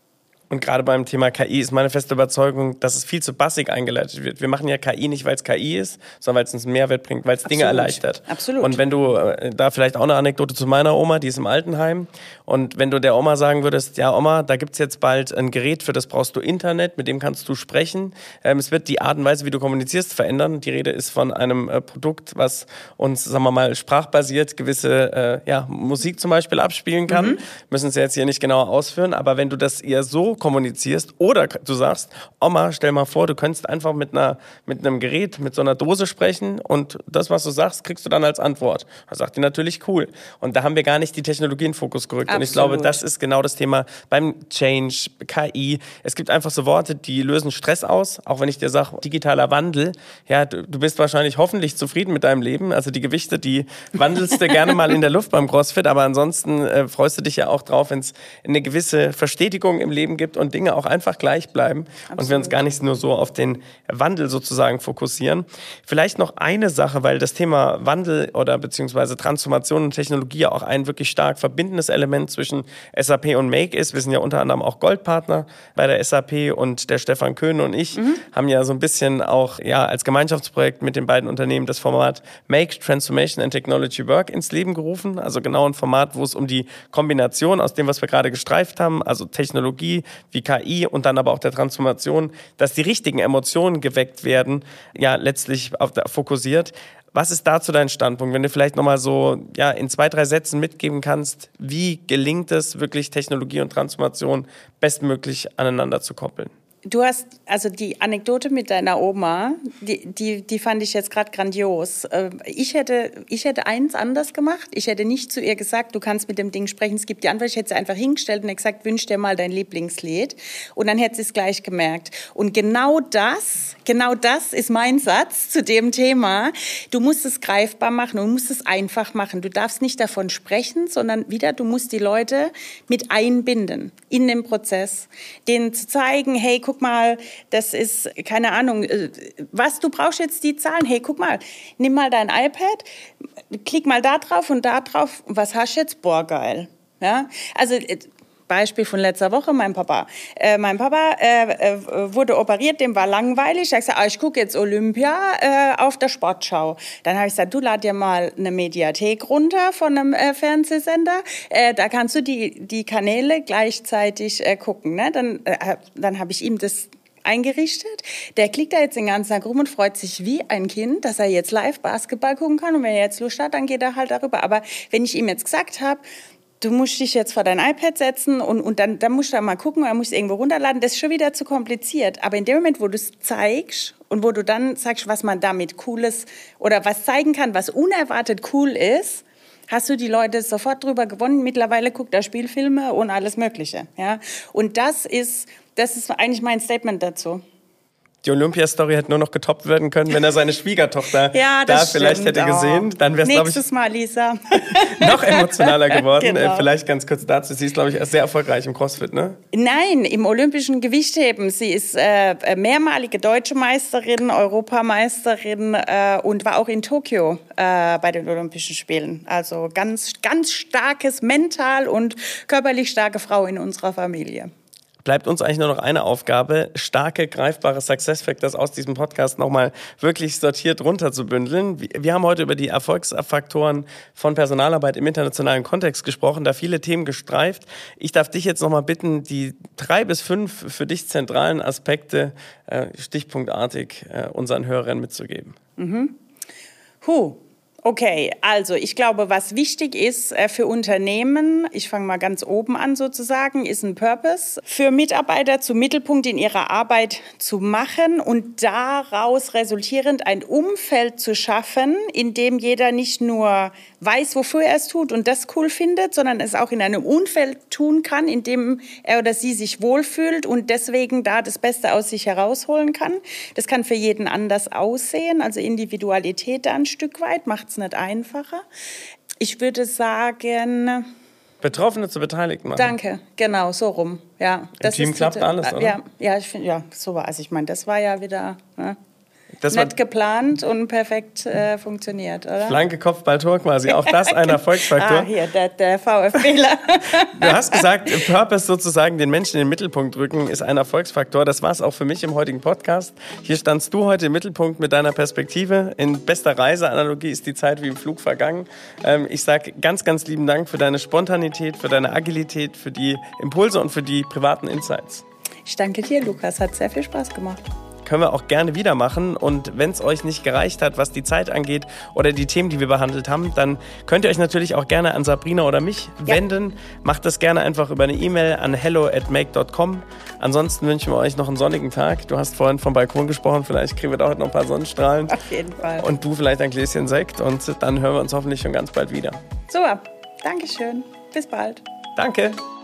[SPEAKER 1] Und gerade beim Thema K I ist meine feste Überzeugung, dass es viel zu bassig eingeleitet wird. Wir machen ja K I nicht, weil es K I ist, sondern weil es uns einen Mehrwert bringt, weil es Dinge erleichtert.
[SPEAKER 2] Absolut.
[SPEAKER 1] Und wenn du, äh, da vielleicht auch eine Anekdote zu meiner Oma, die ist im Altenheim. Und wenn du der Oma sagen würdest, ja Oma, da gibt's jetzt bald ein Gerät, für das brauchst du Internet, mit dem kannst du sprechen. Ähm, es wird die Art und Weise, wie du kommunizierst, verändern. Die Rede ist von einem äh, Produkt, was uns, sagen wir mal, sprachbasiert gewisse äh, ja, Musik zum Beispiel abspielen kann. Mhm. Müssen es ja jetzt hier nicht genauer ausführen, aber wenn du das eher so kommunizierst oder du sagst, Oma, stell mal vor, du könntest einfach mit einer mit einem Gerät, mit so einer Dose sprechen und das, was du sagst, kriegst du dann als Antwort. Da sagt die natürlich cool. Und da haben wir gar nicht die Technologie in den Fokus gerückt. Absolut. Und ich glaube, das ist genau das Thema beim Change, K I. Es gibt einfach so Worte, die lösen Stress aus. Auch wenn ich dir sage, digitaler Wandel, ja, du, du bist wahrscheinlich hoffentlich zufrieden mit deinem Leben. Also die Gewichte, die wandelst du gerne mal in der Luft beim CrossFit, aber ansonsten äh, freust du dich ja auch drauf, wenn es eine gewisse Verstetigung im Leben gibt und Dinge auch einfach gleich bleiben. Absolut. Und wir uns gar nicht nur so auf den Wandel sozusagen fokussieren. Vielleicht noch eine Sache, weil das Thema Wandel oder beziehungsweise Transformation und Technologie auch ein wirklich stark verbindendes Element zwischen S A P und Make ist. Wir sind ja unter anderem auch Goldpartner bei der S A P und der Stefan Köhn und ich mhm. haben ja so ein bisschen auch ja als Gemeinschaftsprojekt mit den beiden Unternehmen das Format Make Transformation and Technology Work ins Leben gerufen. Also genau ein Format, wo es um die Kombination aus dem, was wir gerade gestreift haben, also Technologie wie K I und dann aber auch der Transformation, dass die richtigen Emotionen geweckt werden, ja letztlich auf der, fokussiert. Was ist dazu dein Standpunkt, wenn du vielleicht nochmal so ja, in zwei, drei Sätzen mitgeben kannst, wie gelingt es wirklich, Technologie und Transformation bestmöglich aneinander zu koppeln?
[SPEAKER 2] Du hast, also die Anekdote mit deiner Oma, die, die, die fand ich jetzt gerade grandios. Ich hätte, ich hätte eins anders gemacht. Ich hätte nicht zu ihr gesagt, du kannst mit dem Ding sprechen, es gibt die Antwort. Ich hätte sie einfach hingestellt und gesagt, wünsch dir mal dein Lieblingslied. Und dann hätte sie es gleich gemerkt. Und genau das, genau das ist mein Satz zu dem Thema. Du musst es greifbar machen und du musst es einfach machen. Du darfst nicht davon sprechen, sondern wieder, du musst die Leute mit einbinden in den Prozess. Denen zu zeigen, hey, guck mal, das ist, keine Ahnung, was, du brauchst jetzt die Zahlen. Hey, guck mal, nimm mal dein iPad, klick mal da drauf und da drauf. Was hast du jetzt? Boah, geil. Ja, also Beispiel von letzter Woche, mein Papa. Äh, mein Papa äh, äh, wurde operiert, dem war langweilig. Ich habe gesagt, ah, ich gucke jetzt Olympia äh, auf der Sportschau. Dann habe ich gesagt, du lad dir mal eine Mediathek runter von einem äh, Fernsehsender. Äh, da kannst du die, die Kanäle gleichzeitig äh, gucken. Ne? Dann, äh, dann habe ich ihm das eingerichtet. Der klickt da jetzt den ganzen Tag rum und freut sich wie ein Kind, dass er jetzt live Basketball gucken kann. Und wenn er jetzt Lust hat, dann geht er halt darüber. Aber wenn ich ihm jetzt gesagt habe, du musst dich jetzt vor dein iPad setzen und, und dann, dann musst du da mal gucken, dann musst du irgendwo runterladen. Das ist schon wieder zu kompliziert. Aber in dem Moment, wo du es zeigst und wo du dann sagst, was man damit Cooles oder was zeigen kann, was unerwartet cool ist, hast du die Leute sofort drüber gewonnen. Mittlerweile guckt er Spielfilme und alles Mögliche. Ja? Und das ist, das ist eigentlich mein Statement dazu.
[SPEAKER 1] Die Olympia-Story hätte nur noch getoppt werden können, wenn er seine Schwiegertochter
[SPEAKER 2] ja,
[SPEAKER 1] da vielleicht hätte gesehen. Dann wäre es, glaube ich,
[SPEAKER 2] nächstes Mal, Lisa.
[SPEAKER 1] noch emotionaler geworden.
[SPEAKER 2] Genau.
[SPEAKER 1] Vielleicht ganz kurz dazu. Sie ist, glaube ich, sehr erfolgreich im CrossFit, ne?
[SPEAKER 2] Nein, im olympischen Gewichtheben. Sie ist äh, mehrmalige deutsche Meisterin, Europameisterin äh, und war auch in Tokio äh, bei den Olympischen Spielen. Also ganz, ganz starkes, mental und körperlich starke Frau in unserer Familie.
[SPEAKER 1] Bleibt uns eigentlich nur noch eine Aufgabe, starke, greifbare Success Factors aus diesem Podcast nochmal wirklich sortiert runterzubündeln. Wir haben heute über die Erfolgsfaktoren von Personalarbeit im internationalen Kontext gesprochen, da viele Themen gestreift. Ich darf dich jetzt nochmal bitten, die drei bis fünf für dich zentralen Aspekte äh, stichpunktartig äh, unseren Hörern mitzugeben.
[SPEAKER 2] Mhm. Huh. Okay, also ich glaube, was wichtig ist äh, für Unternehmen, ich fange mal ganz oben an sozusagen, ist ein Purpose für Mitarbeiter zum Mittelpunkt in ihrer Arbeit zu machen und daraus resultierend ein Umfeld zu schaffen, in dem jeder nicht nur weiß, wofür er es tut und das cool findet, sondern es auch in einem Umfeld tun kann, in dem er oder sie sich wohlfühlt und deswegen da das Beste aus sich herausholen kann. Das kann für jeden anders aussehen, also Individualität da ein Stück weit, macht es nicht einfacher. Ich würde sagen...
[SPEAKER 1] Betroffene zu beteiligt machen.
[SPEAKER 2] Danke, genau, so rum. Ja,
[SPEAKER 1] das Im Team ist, klappt alles, oder?
[SPEAKER 2] Ja, ja, ich finde, ja, so war es. Also ich meine, das war ja wieder... Ne?
[SPEAKER 1] Das
[SPEAKER 2] nett geplant und perfekt äh, funktioniert, oder?
[SPEAKER 1] Flanke, Kopfball, Tor quasi. Auch das ein Erfolgsfaktor.
[SPEAKER 2] Ah, hier, der, der VfBler.
[SPEAKER 1] Du hast gesagt, Purpose sozusagen, den Menschen in den Mittelpunkt rücken, ist ein Erfolgsfaktor. Das war es auch für mich im heutigen Podcast. Hier standst du heute im Mittelpunkt mit deiner Perspektive. In bester Reiseanalogie ist die Zeit wie im Flug vergangen. Ähm, ich sage ganz, ganz lieben Dank für deine Spontanität, für deine Agilität, für die Impulse und für die privaten Insights.
[SPEAKER 2] Ich danke dir, Lukas. Hat sehr viel Spaß gemacht.
[SPEAKER 1] Können wir auch gerne wieder machen. Und wenn es euch nicht gereicht hat, was die Zeit angeht oder die Themen, die wir behandelt haben, dann könnt ihr euch natürlich auch gerne an Sabrina oder mich ja. wenden. Macht das gerne einfach über eine E-Mail an hello at make dot com. Ansonsten wünschen wir euch noch einen sonnigen Tag. Du hast vorhin vom Balkon gesprochen, vielleicht kriegen wir da heute noch ein paar Sonnenstrahlen.
[SPEAKER 2] Auf jeden Fall.
[SPEAKER 1] Und du vielleicht ein Gläschen Sekt und dann hören wir uns hoffentlich schon ganz bald wieder.
[SPEAKER 2] Super, Dankeschön. Bis bald.
[SPEAKER 1] Danke.